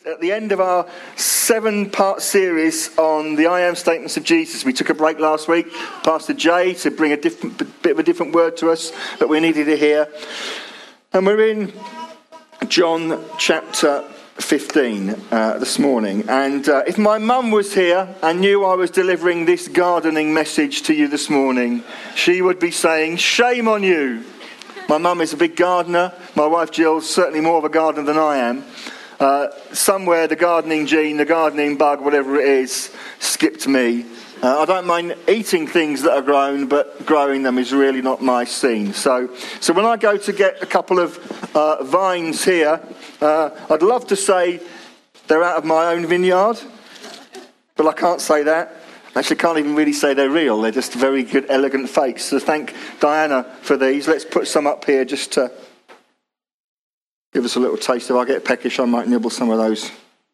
At the end of our 7-part series on the I Am statements of Jesus. We took a break last week, Pastor Jay, to bring a bit of a different word to us that we needed to hear. And we're in John chapter 15 this morning. And if my mum was here and knew I was delivering this gardening message to you this morning, she would be saying, "Shame on you." My mum is a big gardener. My wife Jill's certainly more of a gardener than I am. Somewhere the gardening gene, the gardening bug, whatever it is, skipped me. I don't mind eating things that are grown, but growing them is really not my scene. So when I go to get a couple of vines here, I'd love to say they're out of my own vineyard, but I can't say that. Actually, can't even really say they're real. They're just very good, elegant fakes. So thank Diana for these. Let's put some up here just to give us a little taste. If I get peckish, I might nibble some of those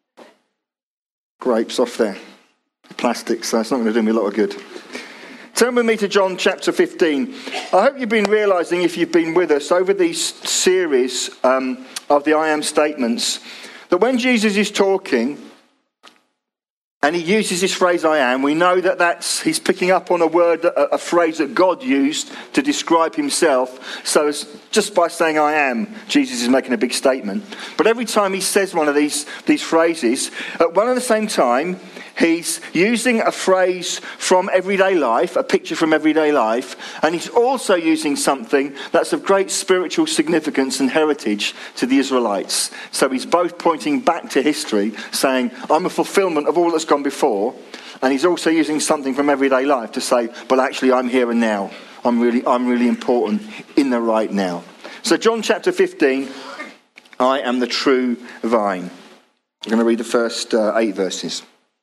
grapes off there. Plastic, so it's not going to do me a lot of good. Turn with me to John chapter 15. I hope you've been realising, if you've been with us over these series of the I Am statements, that when Jesus is talking and he uses this phrase, "I am," we know that he's picking up on a phrase that God used to describe himself. So it's just by saying "I am," Jesus is making a big statement. But every time he says one of these phrases, at one and the same time, he's using a phrase from everyday life, a picture from everyday life, and he's also using something that's of great spiritual significance and heritage to the Israelites. So he's both pointing back to history, saying, "I'm a fulfillment of all that's gone before," and he's also using something from everyday life to say, "But actually, I'm here and now. I'm really important in the right now." So John chapter 15, I am the true vine. I'm going to read the first 8 verses.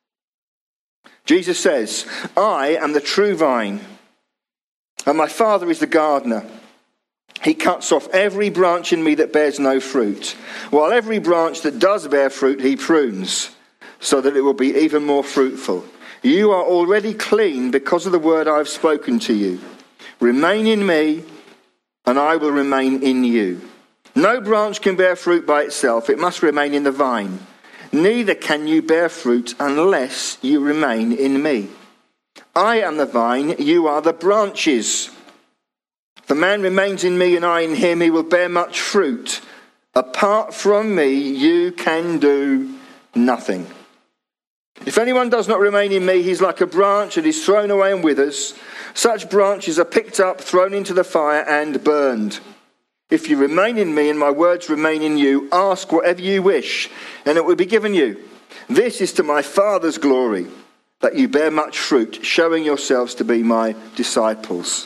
Jesus says, "I am the true vine, and my Father is the gardener. He cuts off every branch in me that bears no fruit, while every branch that does bear fruit he prunes, so that it will be even more fruitful. You are already clean because of the word I have spoken to you. Remain in me, and I will remain in you. No branch can bear fruit by itself. It must remain in the vine. Neither can you bear fruit unless you remain in me. I am the vine, you are the branches. If a man remains in me and I in him, he will bear much fruit. Apart from me, you can do nothing. If anyone does not remain in me, he's like a branch that is thrown away and withers. Such branches are picked up, thrown into the fire, and burned. If you remain in me and my words remain in you, ask whatever you wish, and it will be given you. This is to my Father's glory, that you bear much fruit, showing yourselves to be my disciples."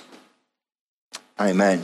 Amen.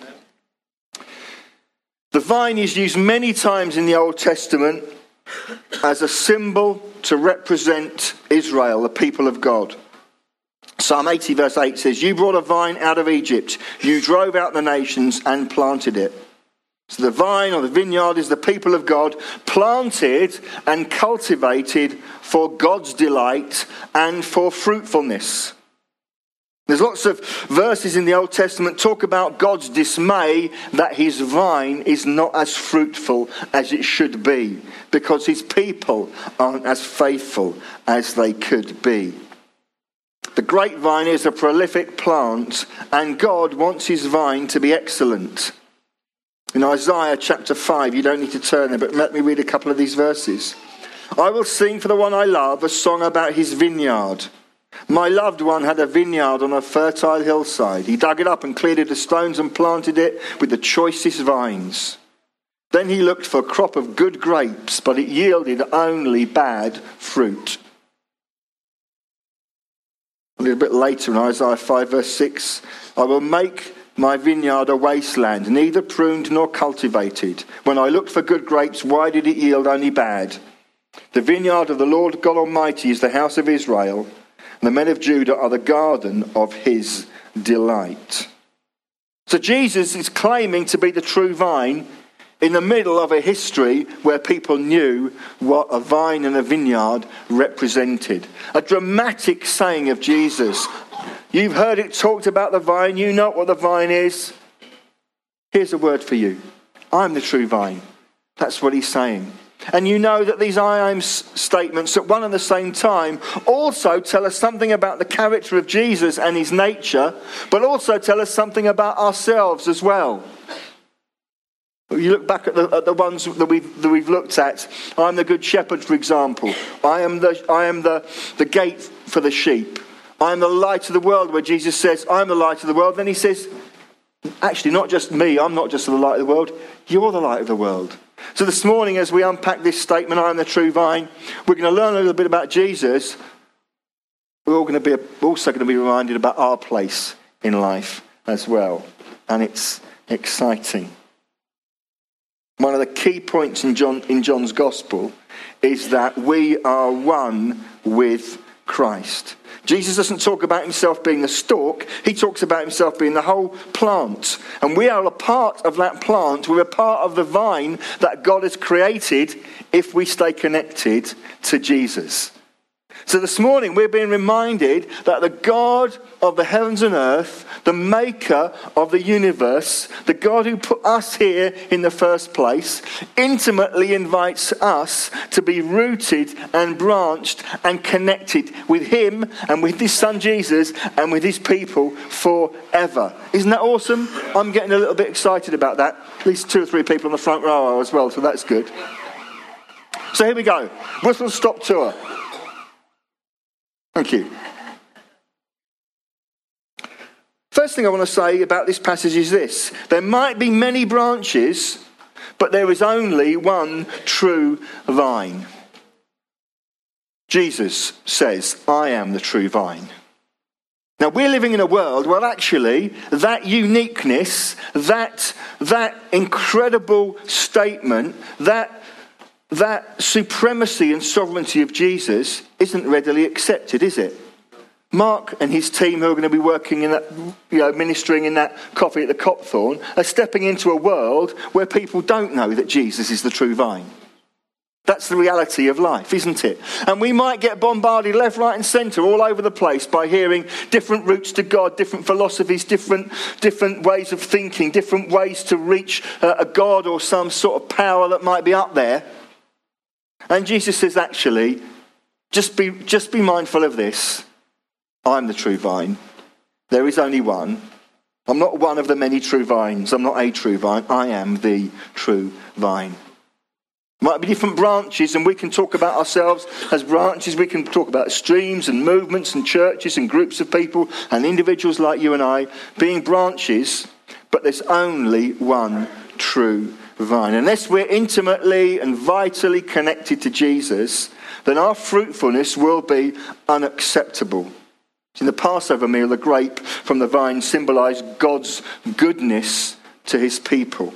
The vine is used many times in the Old Testament as a symbol to represent Israel, the people of God. Psalm 80 verse 8 says, "You brought a vine out of Egypt. You drove out the nations and planted it." So the vine or the vineyard is the people of God, planted and cultivated for God's delight and for fruitfulness. There's lots of verses in the Old Testament talk about God's dismay that his vine is not as fruitful as it should be, because his people aren't as faithful as they could be. The grapevine is a prolific plant, and God wants his vine to be excellent. In Isaiah chapter 5, you don't need to turn there, but let me read a couple of these verses. "I will sing for the one I love a song about his vineyard. My loved one had a vineyard on a fertile hillside. He dug it up and cleared it of stones and planted it with the choicest vines. Then he looked for a crop of good grapes, but it yielded only bad fruit." A little bit later in Isaiah 5 verse 6, "I will make my vineyard a wasteland, neither pruned nor cultivated. When I looked for good grapes, why did it yield only bad? The vineyard of the Lord God Almighty is the house of Israel, and the men of Judah are the garden of his delight." So Jesus is claiming to be the true vine in the middle of a history where people knew what a vine and a vineyard represented. A dramatic saying of Jesus. You've heard it talked about the vine. You know what the vine is. Here's a word for you. I'm the true vine. That's what he's saying. And you know that these I am statements at one and the same time also tell us something about the character of Jesus and his nature, but also tell us something about ourselves as well. You look back at the ones that we've looked at. I am the good shepherd, for example. I am the gate for the sheep. I am the light of the world, where Jesus says, I am the light of the world. Then he says, actually, not just me, I'm not just the light of the world, you're the light of the world. So this morning, as we unpack this statement, I am the true vine, we're going to learn a little bit about Jesus. We're also going to be reminded about our place in life as well. And it's exciting. One of the key points in John's Gospel is that we are one with Christ. Jesus doesn't talk about himself being the stalk. He talks about himself being the whole plant. And we are a part of that plant. We're a part of the vine that God has created if we stay connected to Jesus. So this morning we're being reminded that the God of the heavens and earth, the maker of the universe, the God who put us here in the first place, intimately invites us to be rooted and branched and connected with him and with his son Jesus and with his people forever. Isn't that awesome? I'm getting a little bit excited about that. At least 2 or 3 people on the front row are as well, so that's good. So here we go. Whistle Stop Tour. Thank you. First thing I want to say about this passage is this. There might be many branches, but there is only one true vine. Jesus says, I am the true vine. Now, we're living in a world where actually that uniqueness, that incredible statement, that supremacy and sovereignty of Jesus isn't readily accepted, is it? Mark and his team, who are going to be working in that, ministering in that coffee at the Copthorne, are stepping into a world where people don't know that Jesus is the true vine. That's the reality of life, isn't it? And we might get bombarded left, right and centre all over the place by hearing different routes to God, different philosophies, different ways of thinking, different ways to reach a God or some sort of power that might be up there. And Jesus says, actually, just be mindful of this. I'm the true vine. There is only one. I'm not one of the many true vines. I'm not a true vine. I am the true vine. Might be different branches, and we can talk about ourselves as branches. We can talk about streams and movements and churches and groups of people and individuals like you and I being branches, but there's only one true vine. Unless we're intimately and vitally connected to Jesus, then our fruitfulness will be unacceptable. In the Passover meal, the grape from the vine symbolised God's goodness to his people.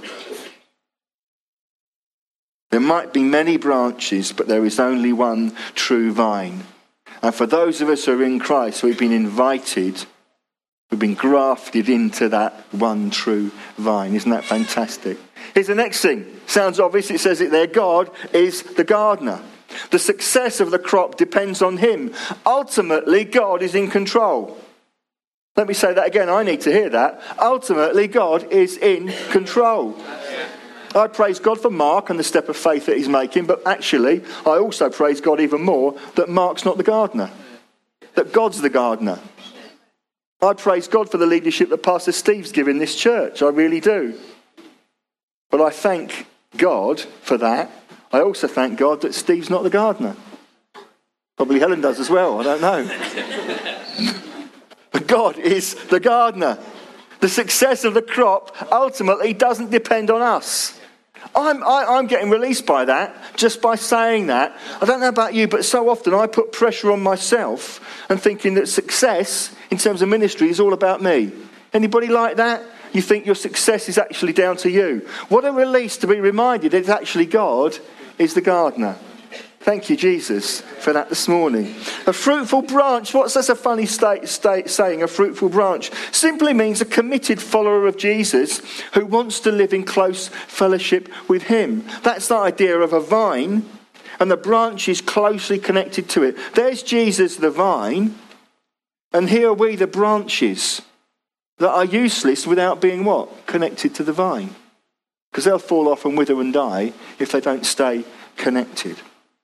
There might be many branches, but there is only one true vine. And for those of us who are in Christ, we've been invited, we've been grafted into that one true vine. Isn't that fantastic? Here's the next thing. Sounds obvious, it says it there. God is the gardener. The success of the crop depends on him. Ultimately, God is in control. Let me say that again. I need to hear that. Ultimately, God is in control. I praise God for Mark and the step of faith that he's making, but actually, I also praise God even more that Mark's not the gardener, that God's the gardener. I praise God for the leadership that Pastor Steve's given this church. I really do. But I thank God for that. I also thank God that Steve's not the gardener. Probably Helen does as well, I don't know. But God is the gardener. The success of the crop ultimately doesn't depend on us. I'm getting released by that, just by saying that. I don't know about you, but so often I put pressure on myself and thinking that success in terms of ministry is all about me. Anybody like that? You think your success is actually down to you. What a release to be reminded that actually God is the gardener. Thank you, Jesus, for that this morning. A fruitful branch, what's that a funny saying, a fruitful branch? Simply means a committed follower of Jesus who wants to live in close fellowship with him. That's the idea of a vine, and the branch is closely connected to it. There's Jesus, the vine, and here are we, the branches, that are useless without being what? Connected to the vine. Because they'll fall off and wither and die if they don't stay connected.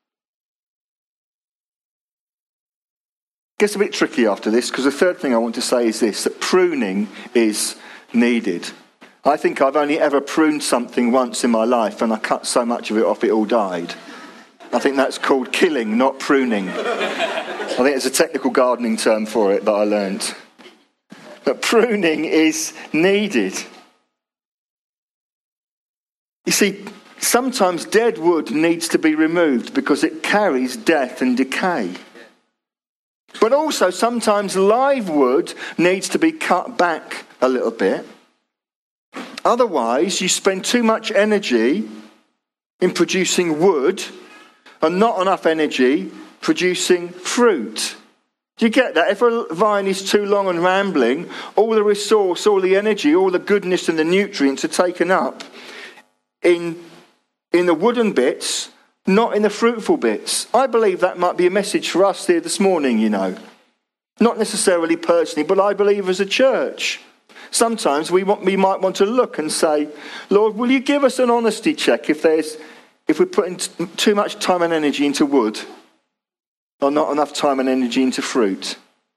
Gets a bit tricky after this, because the third thing I want to say is this, that pruning is needed. I think I've only ever pruned something once in my life, and I cut so much of it off it all died. I think that's called killing, not pruning. I think it's a technical gardening term for it that I learnt. But pruning is needed. You see, sometimes dead wood needs to be removed because it carries death and decay. But also sometimes live wood needs to be cut back a little bit. Otherwise, you spend too much energy in producing wood and not enough energy producing fruit. Do you get that? If a vine is too long and rambling, all the resource, all the energy, all the goodness and the nutrients are taken up in the wooden bits, not in the fruitful bits. I believe that might be a message for us here this morning, you know. Not necessarily personally, but I believe as a church. Sometimes we might want to look and say, Lord, will you give us an honesty check if we're putting too much time and energy into wood or not enough time and energy into fruit?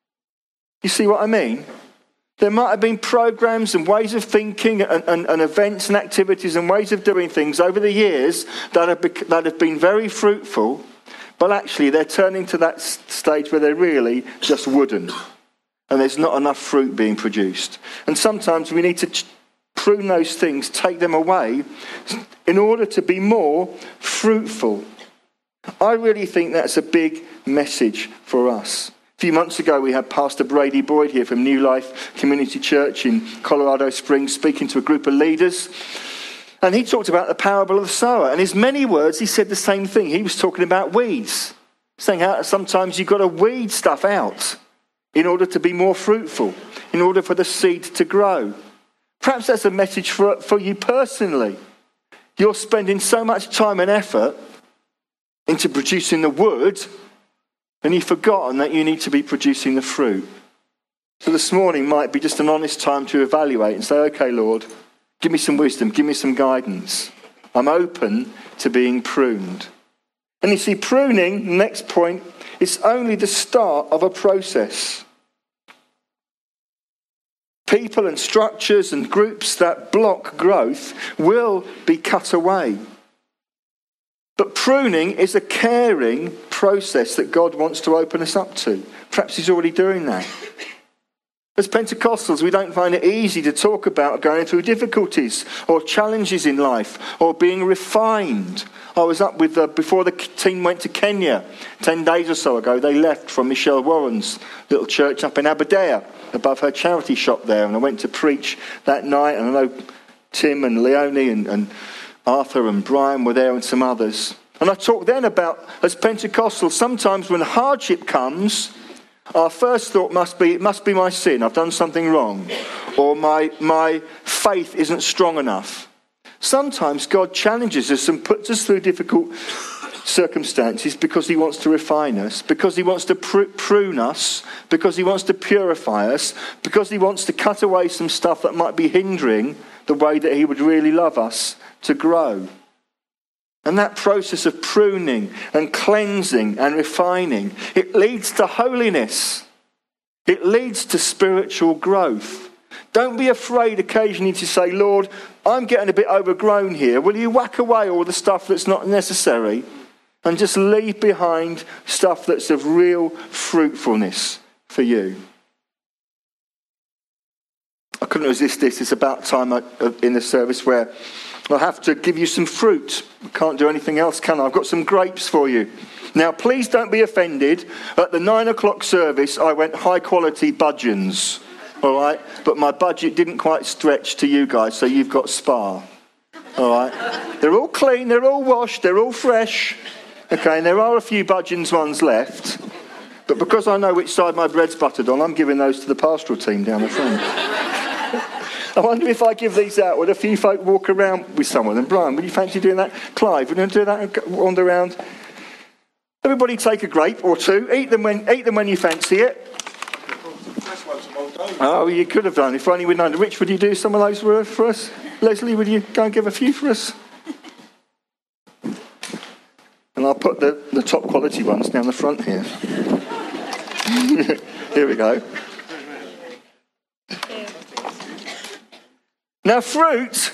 You see what I mean? There might have been programs and ways of thinking and events and activities and ways of doing things over the years that have been very fruitful, but actually they're turning to that stage where they're really just wooden and there's not enough fruit being produced. And sometimes we need to prune those things, take them away in order to be more fruitful. I really think that's a big message for us. A few months ago, we had Pastor Brady Boyd here from New Life Community Church in Colorado Springs speaking to a group of leaders. And he talked about the parable of the sower. And in many words, he said the same thing. He was talking about weeds, saying how sometimes you've got to weed stuff out in order to be more fruitful, in order for the seed to grow. Perhaps that's a message for you personally. You're spending so much time and effort into producing the wood, and you've forgotten that you need to be producing the fruit. So this morning might be just an honest time to evaluate and say, okay, Lord, give me some wisdom, give me some guidance. I'm open to being pruned. And you see, pruning, next point, is only the start of a process. People and structures and groups that block growth will be cut away. But pruning is a caring process that God wants to open us up to. Perhaps he's already doing that. As Pentecostals, we don't find it easy to talk about going through difficulties or challenges in life or being refined. I was up with, before the team went to Kenya 10 days or so ago, they left from Michelle Warren's little church up in Aberdare, above her charity shop there. And I went to preach that night, and I know Tim and Leonie and Arthur and Brian were there and some others. And I talked then about, as Pentecostals, sometimes when hardship comes, our first thought must be, it must be my sin, I've done something wrong, or my faith isn't strong enough. Sometimes God challenges us and puts us through difficult circumstances because he wants to refine us, because he wants to prune us, because he wants to purify us, because he wants to cut away some stuff that might be hindering the way that he would really love us to grow. And that process of pruning and cleansing and refining, it leads to holiness. It leads to spiritual growth. Don't be afraid occasionally to say, Lord, I'm getting a bit overgrown here. Will you whack away all the stuff that's not necessary and just leave behind stuff that's of real fruitfulness for you? I couldn't resist this. It's about time in the service where I'll have to give you some fruit. I can't do anything else, can I? I've got some grapes for you. Now, please don't be offended. At the 9 o'clock service, I went high quality budgeons. All right? But my budget didn't quite stretch to you guys, so you've got Spar. All right? They're all clean, they're all washed, they're all fresh. Okay, and there are a few budgeons ones left. But because I know which side my bread's buttered on, I'm giving those to the pastoral team down the front. I wonder if I give these out, would a few folk walk around with some of them? Brian, would you fancy doing that? Clive, would you do that and wander around? Everybody take a grape or two. Eat them when you fancy it. Oh, you could have done. If only we'd known. Rich, would you do some of those for us? Leslie, would you go and give a few for us? And I'll put the top quality ones down the front here. Here we go. Now fruit,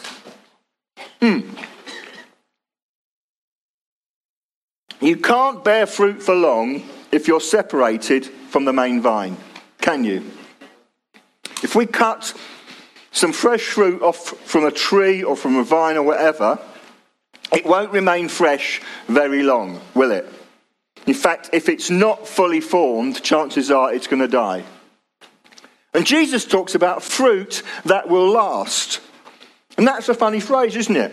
you can't bear fruit for long if you're separated from the main vine, can you? If we cut some fresh fruit off from a tree or from a vine or whatever, it won't remain fresh very long, will it? In fact, if it's not fully formed, chances are it's going to die. And Jesus talks about fruit that will last. And that's a funny phrase, isn't it?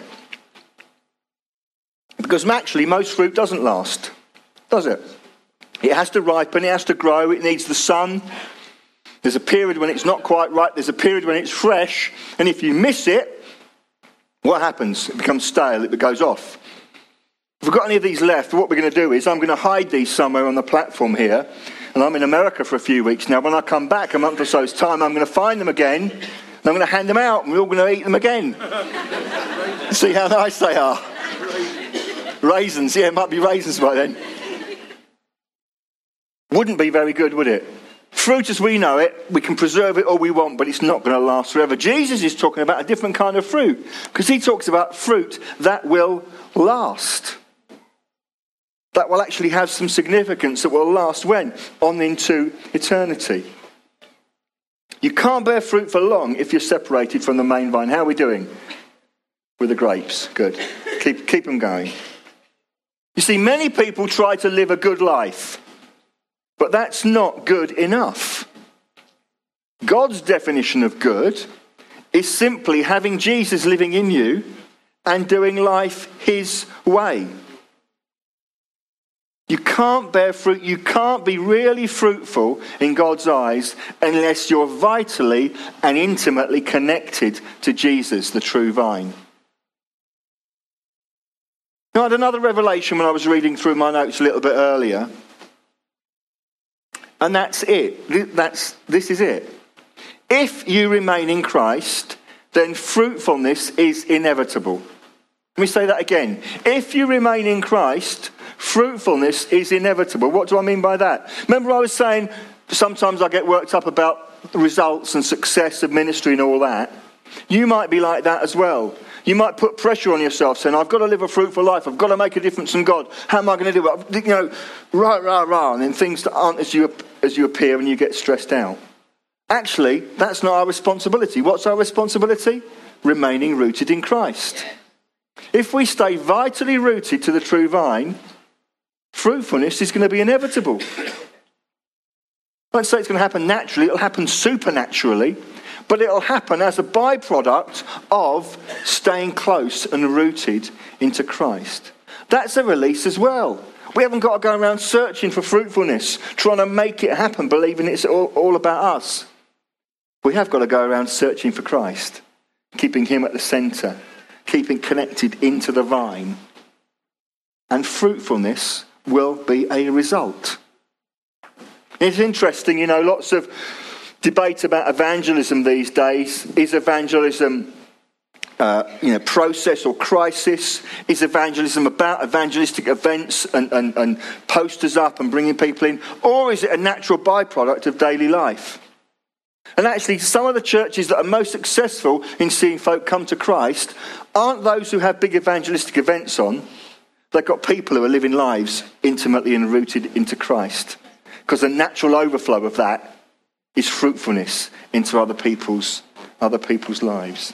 Because actually, most fruit doesn't last, does it? It has to ripen, it has to grow, it needs the sun. There's a period when it's not quite right, there's a period when it's fresh, and if you miss it, what happens? It becomes stale, it goes off. If we've got any of these left, what we're going to do is I'm going to hide these somewhere on the platform here, and I'm in America for a few weeks now. When I come back a month or so's time, I'm going to find them again, and I'm going to hand them out, and we're all going to eat them again. See how nice they are. Raisins, yeah, it might be raisins by then. Wouldn't be very good, would it? Fruit as we know it, we can preserve it all we want, but it's not going to last forever. Jesus is talking about a different kind of fruit, because he talks about fruit that will last. That will actually have some significance, that will last when? On into eternity. You can't bear fruit for long if you're separated from the main vine. How are we doing with the grapes? Good. Keep them going. You see, many people try to live a good life, but that's not good enough. God's definition of good is simply having Jesus living in you and doing life his way. You can't bear fruit, you can't be really fruitful in God's eyes unless you're vitally and intimately connected to Jesus, the true vine. Now, I had another revelation when I was reading through my notes a little bit earlier. And that's it. This is it. If you remain in Christ, then fruitfulness is inevitable. Let me say that again. If you remain in Christ, fruitfulness is inevitable. What do I mean by that? Remember I was saying sometimes I get worked up about results and success of ministry and all that. You might be like that as well. You might put pressure on yourself saying, I've got to live a fruitful life. I've got to make a difference in God. How am I going to do it? You know, rah. And then things that aren't as you appear and you get stressed out. Actually, that's not our responsibility. What's our responsibility? Remaining rooted in Christ. If we stay vitally rooted to the true vine, fruitfulness is going to be inevitable. I won't say it's going to happen naturally. It'll happen supernaturally. But it'll happen as a byproduct of staying close and rooted into Christ. That's a release as well. We haven't got to go around searching for fruitfulness, trying to make it happen, believing it's all about us. We have got to go around searching for Christ, keeping him at the centre, keeping connected into the vine. And fruitfulness will be a result. It's interesting, you know, lots of debate about evangelism these days. Is evangelism process or crisis? Is evangelism about evangelistic events and posters up and bringing people in? Or is it a natural byproduct of daily life? And actually, some of the churches that are most successful in seeing folk come to Christ aren't those who have big evangelistic events on. They've got people who are living lives intimately and rooted into Christ. Because the natural overflow of that is fruitfulness into other people's lives.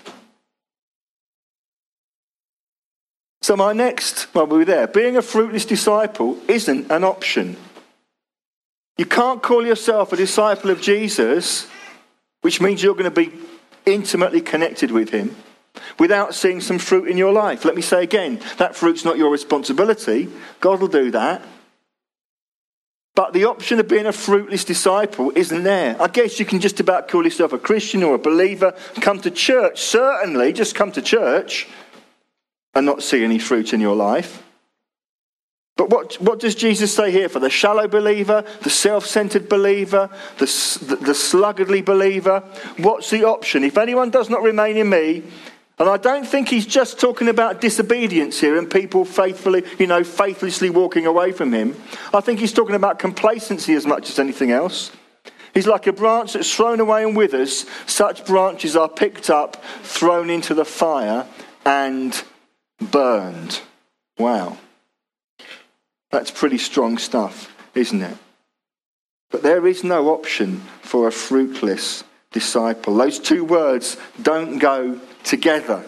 So my next, well, we're there. Being a fruitless disciple isn't an option. You can't call yourself a disciple of Jesus, which means you're going to be intimately connected with him, without seeing some fruit in your life. Let me say again, that fruit's not your responsibility. God will do that. But the option of being a fruitless disciple isn't there. I guess you can just about call yourself a Christian or a believer, come to church, certainly, just come to church and not see any fruit in your life. But what does Jesus say here for the shallow believer, the self-centered believer, the sluggardly believer? What's the option? If anyone does not remain in me, And I don't think he's just talking about disobedience here and people faithlessly walking away from him. I think he's talking about complacency as much as anything else. He's like a branch that's thrown away and withers. Such branches are picked up, thrown into the fire and burned. Wow. That's pretty strong stuff, isn't it? But there is no option for a fruitless disciple. Those two words don't go together.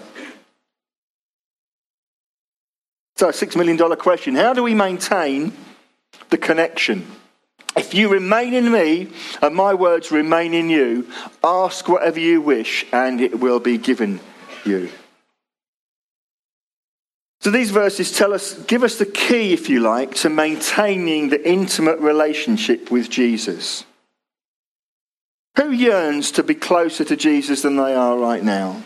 So, a $6 million question. How do we maintain the connection? If you remain in me and my words remain in you, ask whatever you wish and it will be given you. So these verses give us the key, if you like, to maintaining the intimate relationship with Jesus. Who yearns to be closer to Jesus than they are right now?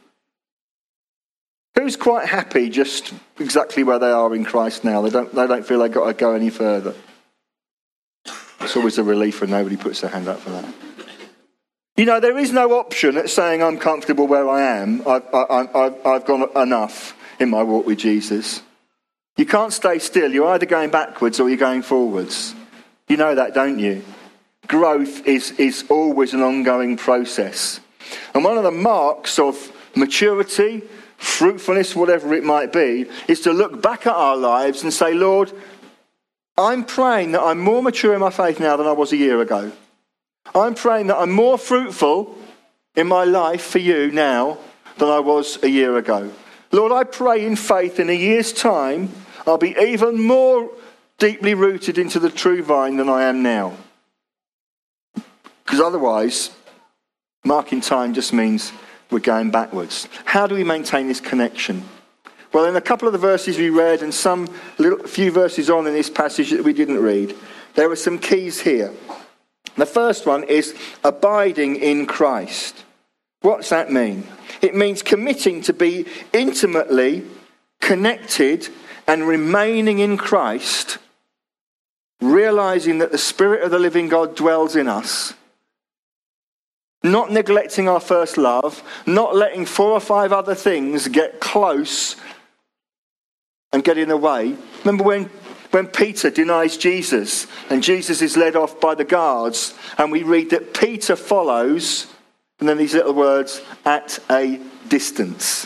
Who's quite happy just exactly where they are in Christ now? They don't feel they've got to go any further. It's always a relief when nobody puts their hand up for that. You know, there is no option at saying I'm comfortable where I am. I've gone enough in my walk with Jesus. You can't stay still. You're either going backwards or you're going forwards. You know that, don't you? Growth is always an ongoing process. And one of the marks of maturity, fruitfulness, whatever it might be, is to look back at our lives and say, Lord, I'm praying that I'm more mature in my faith now than I was a year ago. I'm praying that I'm more fruitful in my life for you now than I was a year ago. Lord, I pray in faith in a year's time, I'll be even more deeply rooted into the true vine than I am now. Because otherwise, marking time just means we're going backwards. How do we maintain this connection? Well, in a couple of the verses we read and few verses on in this passage that we didn't read, there are some keys here. The first one is abiding in Christ. What's that mean? It means committing to be intimately connected and remaining in Christ, realizing that the Spirit of the living God dwells in us. Not neglecting our first love, not letting 4 or 5 other things get close and get in the way. Remember when Peter denies Jesus and Jesus is led off by the guards and we read that Peter follows, and then these little words, at a distance.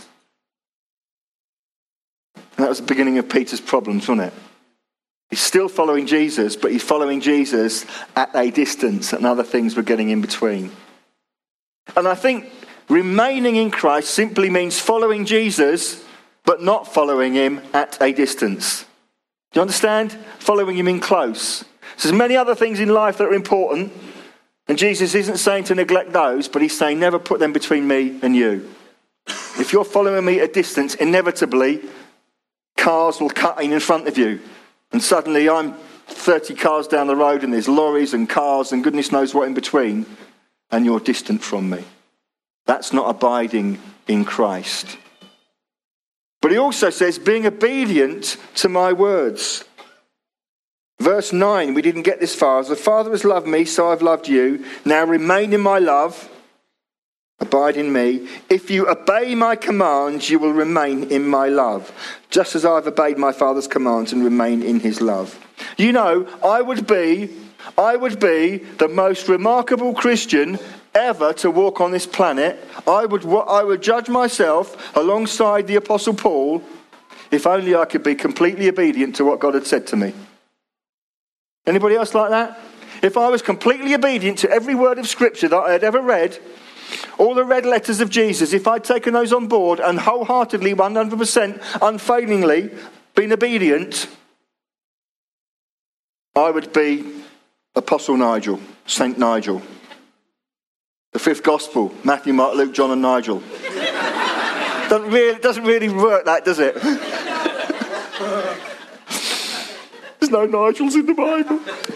And that was the beginning of Peter's problems, wasn't it? He's still following Jesus, but he's following Jesus at a distance and other things were getting in between. And I think remaining in Christ simply means following Jesus, but not following him at a distance. Do you understand? Following him in close. So there's many other things in life that are important, and Jesus isn't saying to neglect those, but he's saying never put them between me and you. If you're following me at a distance, inevitably cars will cut in front of you, and suddenly I'm 30 cars down the road and there's lorries and cars and goodness knows what in between, and you're distant from me. That's not abiding in Christ. But he also says, being obedient to my words. Verse 9, we didn't get this far. As the Father has loved me, so I've loved you. Now remain in my love. Abide in me. If you obey my commands, you will remain in my love, just as I've obeyed my Father's commands and remain in his love. You know, I would be the most remarkable Christian ever to walk on this planet. I would judge myself alongside the Apostle Paul if only I could be completely obedient to what God had said to me. Anybody else like that? If I was completely obedient to every word of Scripture that I had ever read, all the red letters of Jesus, if I'd taken those on board and wholeheartedly, 100%, unfailingly been obedient, I would be Apostle Nigel, Saint Nigel. The 5th Gospel, Matthew, Mark, Luke, John and Nigel. Doesn't really work that, does it? There's no Nigels in the Bible.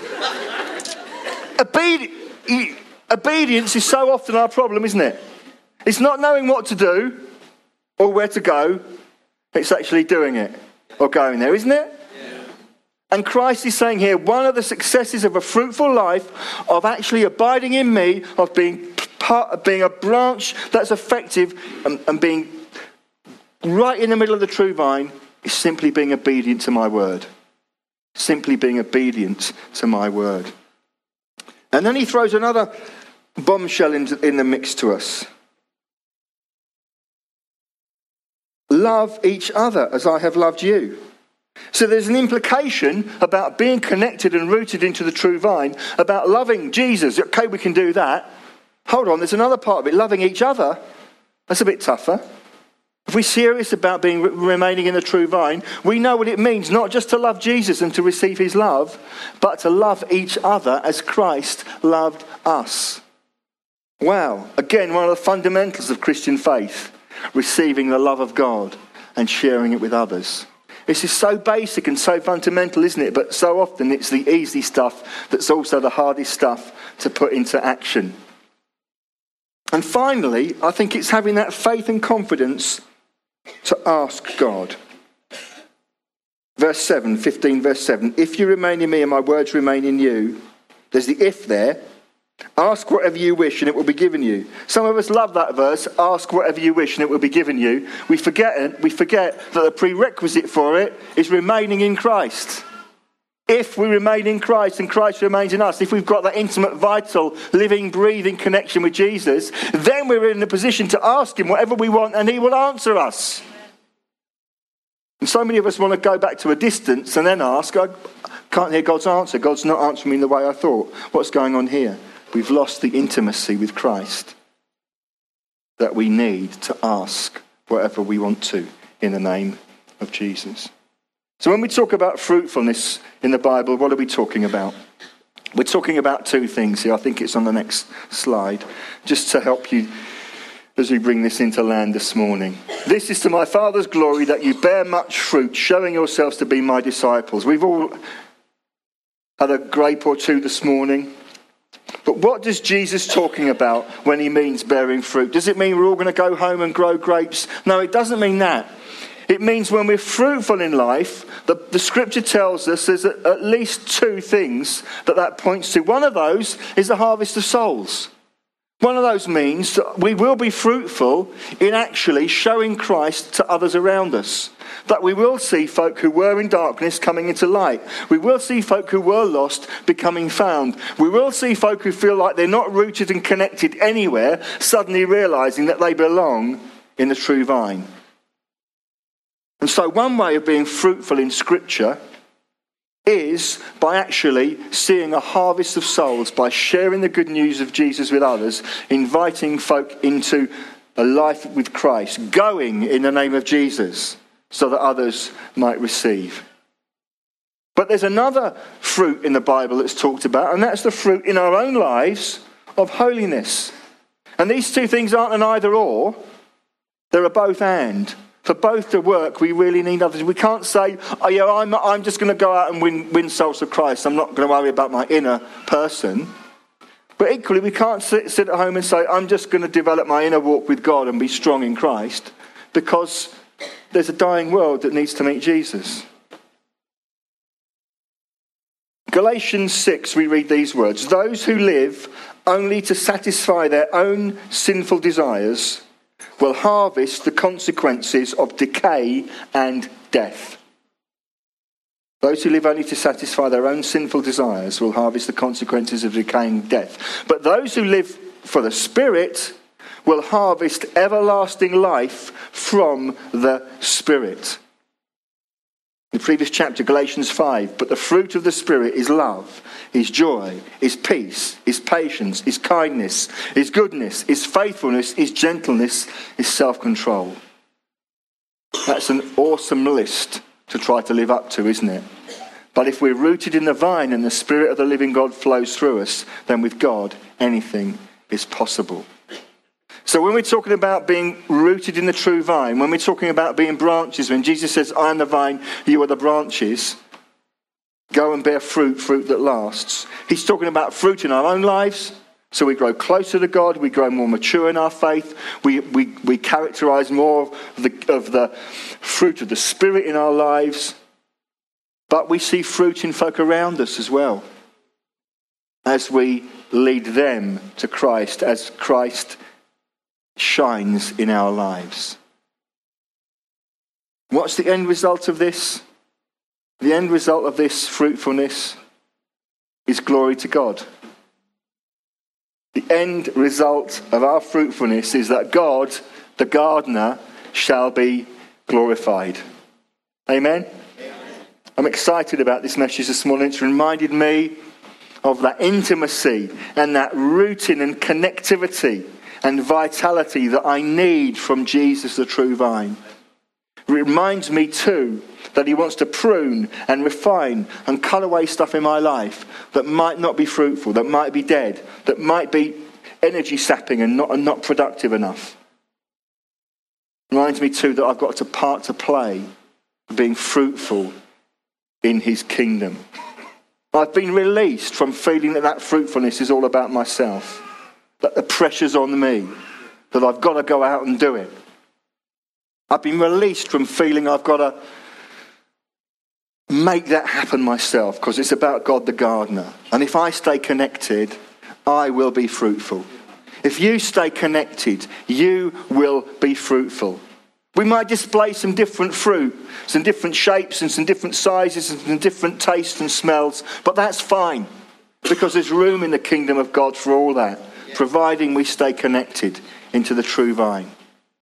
Obedience is so often our problem, isn't it? It's not knowing what to do or where to go. It's actually doing it or going there, isn't it? And Christ is saying here, one of the successes of a fruitful life, of actually abiding in me, of being a branch that's effective and being right in the middle of the true vine, is simply being obedient to my word. Simply being obedient to my word. And then he throws another bombshell in the mix to us. Love each other as I have loved you. So there's an implication about being connected and rooted into the true vine, about loving Jesus. Okay, we can do that. Hold on, there's another part of it, loving each other. That's a bit tougher. If we're serious about remaining in the true vine, we know what it means, not just to love Jesus and to receive his love, but to love each other as Christ loved us. Wow. Again, one of the fundamentals of Christian faith, receiving the love of God and sharing it with others. This is so basic and so fundamental, isn't it? But so often it's the easy stuff that's also the hardest stuff to put into action. And finally, I think it's having that faith and confidence to ask God. Verse 7, 15 verse 7. If you remain in me and my words remain in you, there's the if there. Ask whatever you wish and it will be given you. Some of us love that verse, ask whatever you wish and it will be given you. We forget that the prerequisite for it is remaining in Christ. If we remain in Christ and Christ remains in us, if we've got that intimate, vital, living, breathing connection with Jesus, then we're in a position to ask him whatever we want and he will answer us. And so many of us want to go back to a distance and then ask, I can't hear God's answer. God's not answering me in the way I thought. What's going on here? We've lost the intimacy with Christ that we need to ask whatever we want to in the name of Jesus. So when we talk about fruitfulness in the Bible, what are we talking about? We're talking about two things here. I think it's on the next slide, just to help you as we bring this into land this morning. This is to my Father's glory that you bear much fruit, showing yourselves to be my disciples. We've all had a grape or two this morning. But what does Jesus talking about when he means bearing fruit? Does it mean we're all going to go home and grow grapes? No, it doesn't mean that. It means when we're fruitful in life, the scripture tells us there's at least two things that points to. One of those is the harvest of souls. One of those means that we will be fruitful in actually showing Christ to others around us. That we will see folk who were in darkness coming into light. We will see folk who were lost becoming found. We will see folk who feel like they're not rooted and connected anywhere, suddenly realizing that they belong in the true vine. And so one way of being fruitful in Scripture is by actually seeing a harvest of souls, by sharing the good news of Jesus with others, inviting folk into a life with Christ, going in the name of Jesus so that others might receive. But there's another fruit in the Bible that's talked about, and that's the fruit in our own lives of holiness. And these two things aren't an either or, they're a both and. For both to work, we really need others. We can't say, oh yeah, I'm just going to go out and win souls for Christ. I'm not going to worry about my inner person. But equally, we can't sit at home and say, I'm just going to develop my inner walk with God and be strong in Christ, because there's a dying world that needs to meet Jesus. Galatians 6, we read these words. Those who live only to satisfy their own sinful desires will harvest the consequences of decay and death. Those who live only to satisfy their own sinful desires will harvest the consequences of decay and death. But those who live for the Spirit will harvest everlasting life from the Spirit. In the previous chapter, Galatians 5, but the fruit of the Spirit is love, is joy, is peace, is patience, is kindness, is goodness, is faithfulness, is gentleness, is self-control. That's an awesome list to try to live up to, isn't it? But if we're rooted in the vine and the Spirit of the living God flows through us, then with God, anything is possible. So when we're talking about being rooted in the true vine, when we're talking about being branches, when Jesus says, I am the vine, you are the branches, go and bear fruit that lasts. He's talking about fruit in our own lives. So we grow closer to God, we grow more mature in our faith, we characterize more of the fruit of the Spirit in our lives. But we see fruit in folk around us as well, as we lead them to Christ, as Christ shines in our lives. What's the end result of this? The end result of this fruitfulness is glory to God. The end result of our fruitfulness is that God, the gardener, shall be glorified. Amen? I'm excited about this message this morning. It's reminded me of that intimacy and that rooting and connectivity and vitality that I need from Jesus, the true vine. It reminds me too that he wants to prune and refine and cut away stuff in my life that might not be fruitful, that might be dead, that might be energy sapping and not productive enough. It reminds me too that I've got a part to play being fruitful in his kingdom. I've been released from feeling that fruitfulness is all about myself, that the pressure's on me, that I've got to go out and do it. I've been released from feeling I've got to make that happen myself, because it's about God the gardener. And if I stay connected, I will be fruitful. If you stay connected, you will be fruitful. We might display some different fruit, some different shapes and some different sizes and some different tastes and smells, but that's fine, because there's room in the kingdom of God for all that, providing we stay connected into the true vine.